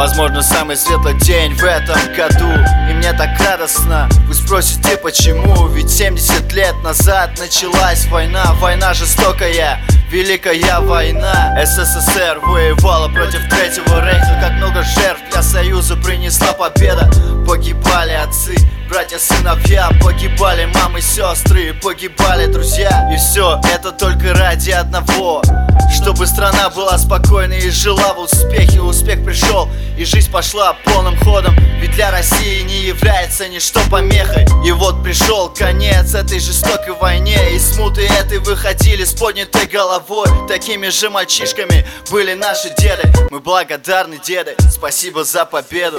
Возможно, самый светлый день в этом году, и мне так радостно. Вы спросите, почему? Ведь 70 лет назад началась война. Война жестокая, Великая война. СССР воевала против Третьего рейха. Как много жертв для Союза принесла победа. Погибали отцы, братья, сыновья, погибали мамы, сестры, погибали друзья. И все это только ради одного: чтобы страна была спокойной и жила в успехе. Успех пришел, и жизнь пошла полным ходом. Ведь для России не является ничто помехой. И вот пришел конец этой жестокой войне. Из смуты этой выходили с поднятой головой. Такими же мальчишками были наши деды. Мы благодарны, деды, спасибо за победу.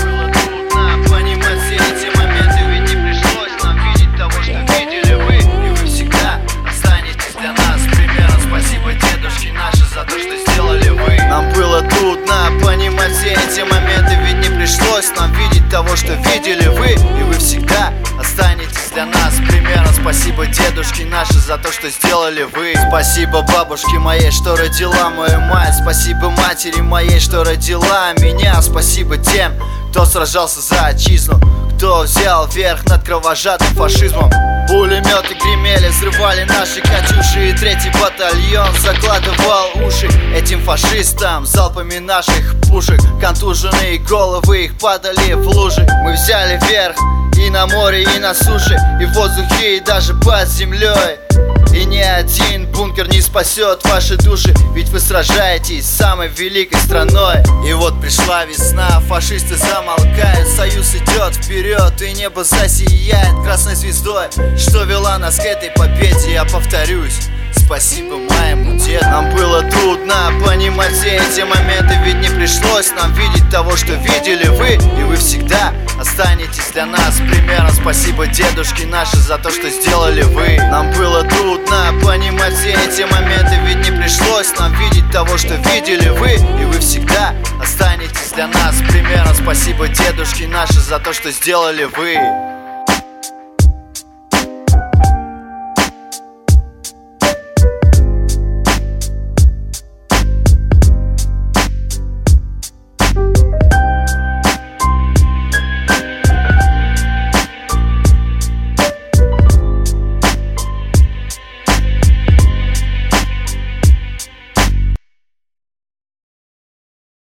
Понимать все эти моменты, ведь не пришлось нам видеть того, что видели вы. И вы всегда останетесь для нас примером. Спасибо, дедушки наши, за то, что сделали вы. Нам было трудно понимать все эти моменты, ведь не пришлось нам видеть того, что видели вы. И вы всегда останетесь для нас примером. Спасибо, дедушки наши, за то, что сделали вы. Спасибо бабушке моей, что родила мою мать. Спасибо матери моей, что родила меня. Спасибо тем, кто сражался за отчизну, кто взял верх над кровожадным фашизмом. Пулеметы гремели, взрывали наши катюши, и 3-й батальон закладывал уши этим фашистам залпами наших пушек. Контуженные головы их падали в лужи. Мы взяли верх и на море, и на суше, и в воздухе, и даже под землей. И ни один бункер не спасет ваши души, ведь вы сражаетесь с самой великой страной. И вот пришла весна, фашисты замолкают, Союз идет вперед, и небо засияет красной звездой, что вела нас к этой победе. Я повторюсь: спасибо моему деду. Нам было трудно понимать все эти моменты, ведь не пришлось нам видеть того, что видели вы. И вы всегда останетесь для нас примером. Спасибо, дедушки наши, за то, что сделали вы. Нам было трудно понимать все эти моменты, ведь не пришлось нам видеть того, что видели вы. И вы всегда останетесь для нас примером. Спасибо, дедушки наши, за то, что сделали вы.